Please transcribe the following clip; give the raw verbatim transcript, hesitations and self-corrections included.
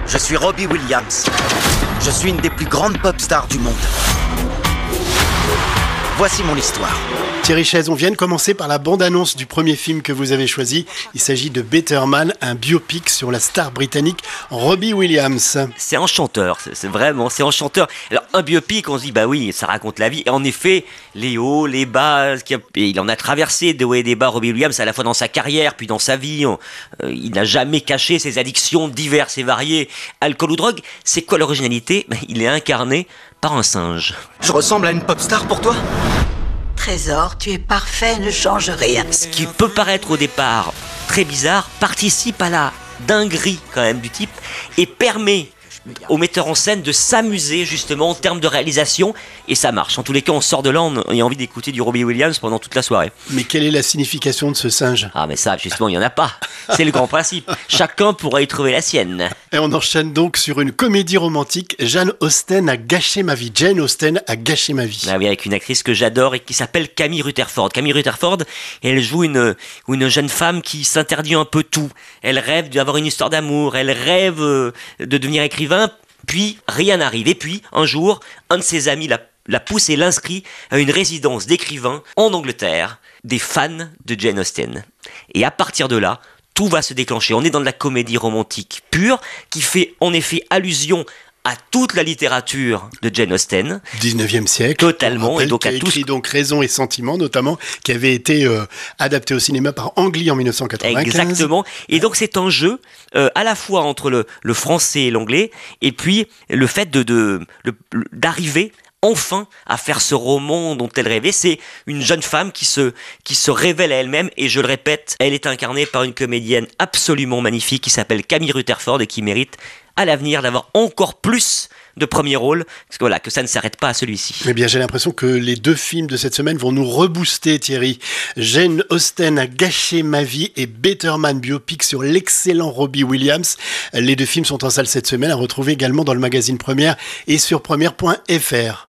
Je suis Robbie Williams. Je suis une des plus grandes pop stars du monde. Voici mon histoire. Thierry Chaise, on vient de commencer par la bande-annonce du premier film que vous avez choisi. Il s'agit de Better Man, un biopic sur la star britannique Robbie Williams. C'est enchanteur, c'est, c'est vraiment, c'est enchanteur. Alors, un biopic, on se dit, bah oui, ça raconte la vie. Et en effet, les hauts, les bas, et il en a traversé des hauts et des bas, Robbie Williams, à la fois dans sa carrière, puis dans sa vie. On, euh, il n'a jamais caché ses addictions diverses et variées, alcool ou drogue. C'est quoi l'originalité ? Il est incarné par un singe. Je ressemble à une pop star pour toi ? Trésor, tu es parfait, ne change rien. Ce qui peut paraître au départ très bizarre participe à la dinguerie quand même du type et permet au metteur en scène de s'amuser justement en termes de réalisation, et ça marche. En tous les cas, on sort de là, on a envie d'écouter du Robbie Williams pendant toute la soirée. Mais quelle est la signification de ce singe ? Ah mais ça, justement, il n'y en a pas. C'est le grand principe. Chacun pourra y trouver la sienne. Et on enchaîne donc sur une comédie romantique. Jane Austen a gâché ma vie. Jane Austen a gâché ma vie. Ah oui, avec une actrice que j'adore et qui s'appelle Camille Rutherford. Camille Rutherford, elle joue une, une jeune femme qui s'interdit un peu tout. Elle rêve d'avoir une histoire d'amour, elle rêve de devenir écrivain, puis rien n'arrive. Et puis, un jour, un de ses amis la, la pousse et l'inscrit à une résidence d'écrivains en Angleterre, des fans de Jane Austen. Et à partir de là, tout va se déclencher. On est dans de la comédie romantique pure, qui fait en effet allusion à toute la littérature de Jane Austen. dix-neuvième siècle. Totalement. Et donc qui a à écrit tous... donc Raison et Sentiment, notamment, qui avait été euh, adapté au cinéma par Ang Lee en dix-neuf cent quatre-vingt-quinze. Exactement. Et donc c'est un jeu euh, à la fois entre le, le français et l'anglais, et puis le fait de, de, le, d'arriver enfin à faire ce roman dont elle rêvait. C'est une jeune femme qui se, qui se révèle à elle-même, et je le répète, elle est incarnée par une comédienne absolument magnifique qui s'appelle Camille Rutherford et qui mérite à l'avenir d'avoir encore plus de premiers rôles, parce que voilà, que ça ne s'arrête pas à celui-ci. Eh bien, j'ai l'impression que les deux films de cette semaine vont nous rebooster, Thierry. Jane Austen a gâché ma vie et Better Man biopic sur l'excellent Robbie Williams. Les deux films sont en salle cette semaine, à retrouver également dans le magazine Première et sur première point f r.